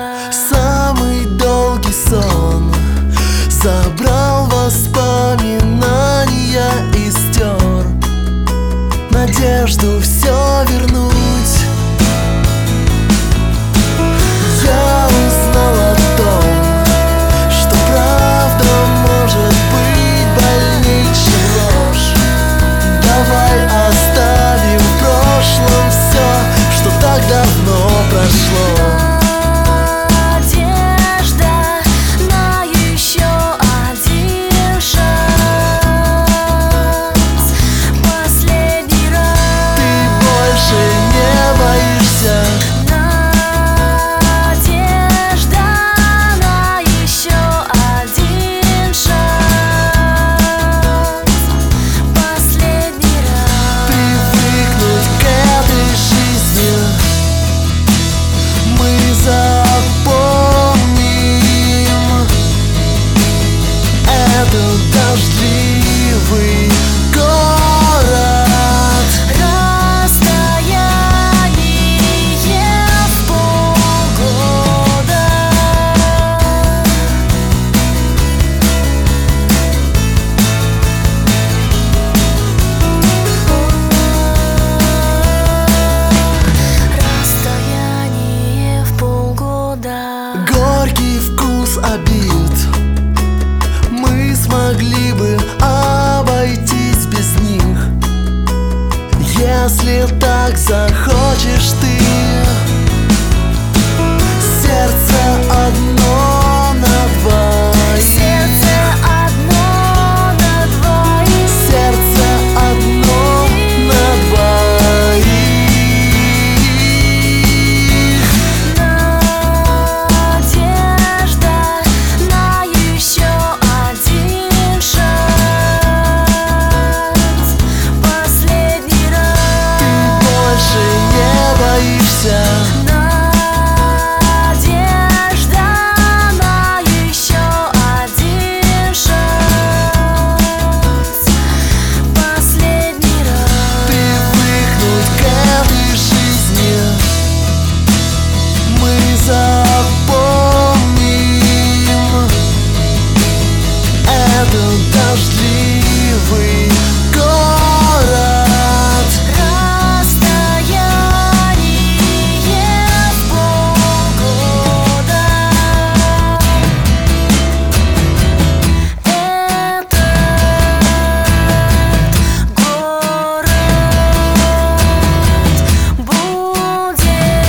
Самый долгий сон забрал воспоминания и стер надежду все вернуть. Я узнал о том, что правда может быть больнее, чем ложь. Давай оставим в прошлом все, что так давно прошло. Дождливый город, расстояние в полгода. Расстояние в полгода. Горький вкус обид мы смогли бы обойтись без них, если так захочешь ты. Сердце одно на двоих. Сердце одно на двоих. Сердце одно на двоих. Надежда на еще один шанс. Последний раз. Ты больше не боишься. Дождливый город, расстояние в полгода. Этот город будет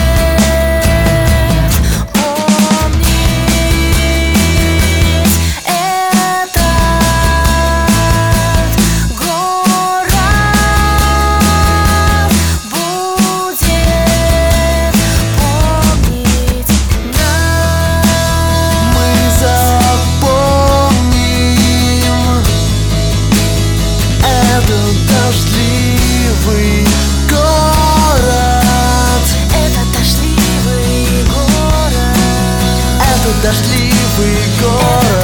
дождливый город. Это дождливый город. Это дождливый город.